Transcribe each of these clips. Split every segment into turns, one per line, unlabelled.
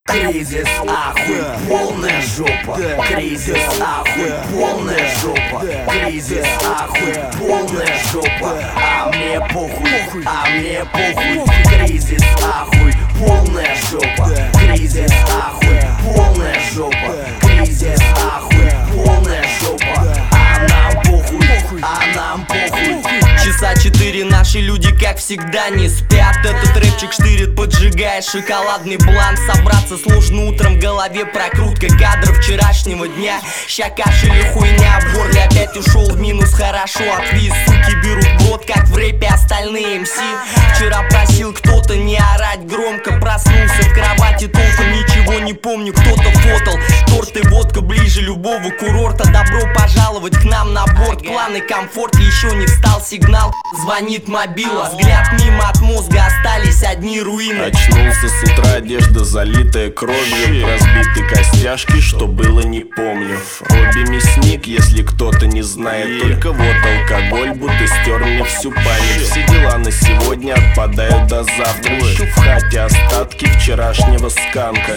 Кризис, ахуй, полная жопа. Кризис, ахуй, полная жопа. Кризис, ахуй, полная жопа. А мне похуй, а мне похуй. Кризис, ахуй, полная жопа. Кризис, ахуй, полная жопа. Кризис, ахуй, полная жопа. А нам похуй, а нам похуй.
Часа 4 наши люди, как всегда, не спят. Этот рэпчик штырит, поджигая шоколадный блант. Собраться сложно утром, в голове прокрутка кадров вчерашнего дня. Ща кашель и хуйня, в горле опять ушел в минус. Хорошо, отвис, суки берут в рот, как в рэпе остальные МС. Вчера просил кто-то не орать громко. Проснулся в кровати, толком ничего не помню. Кто-то фотал, торт и водка ближе любого курорта. Добро пожаловать к нам на борт. Клан и комфорт, еще не встал сигнал. Звонит мобила, взгляд мимо от мозга, остались одни руины.
Очнулся с утра, одежда залитая кровью, разбиты костяшки, что было не помню. Обе мясник, если кто-то не знает. Только вот алкоголь будто стер мне всю память. Все дела на сегодня отпадают до завтра. Ищу в хате остатки вчерашнего сканка.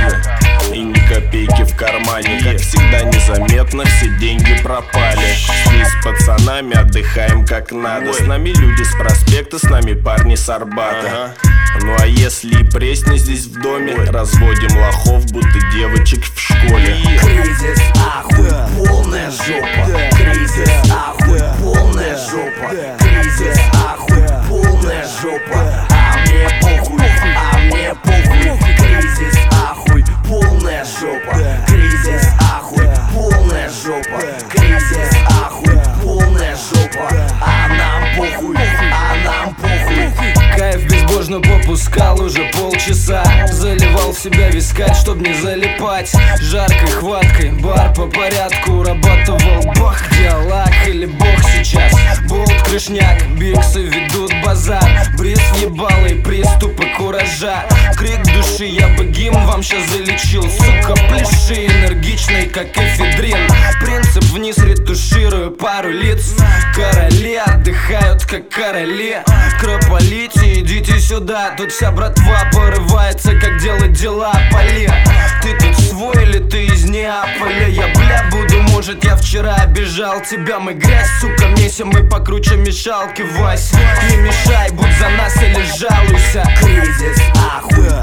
И ни копейки в кармане. Как всегда незаметно все деньги пропали. Шли с пацанами, отдыхаем как надо. С нами люди с проспекта, с нами парни с Арбата. Ну а если и пресня здесь в доме, разводим лохов, будто девочек в школе.
Кризис, ахуй, полная жопа. Кризис, ахуй, полная жопа. Кризис, ахуй, полная жопа. А мне похуй, а мне похуй. Кризис, ахуй, полная жопа. Кризис, ахуй, полная жопа. Кризис, ахуй, полная жопа. А нам похуй, а нам похуй.
Кайф безбожно попускал уже полчаса. Заливал в себя вискать, чтоб не залипать. Жаркой хваткой бар по порядку работал бог. Диалог или бог сейчас. Болт, крышняк, биксы ведут базар. Бриз въебалый, приступы куража. Крик души, я бы гимн вам щас залечил. Сука, пляши, энергичный, как эфедрин. Принцип вниз ретуширую пару лиц. Короли отдыхают, как короли. Крополите, идите сюда. Тут вся братва порывается, как делать дела поли. Ты тут свой или ты из Неаполя? Я буду, может я вчера обижал тебя. Мы грязь, сука, месим, мы покруче мешалки, Вась. Не мешай, будь за нас или жалуйся.
Кризис, ахуй,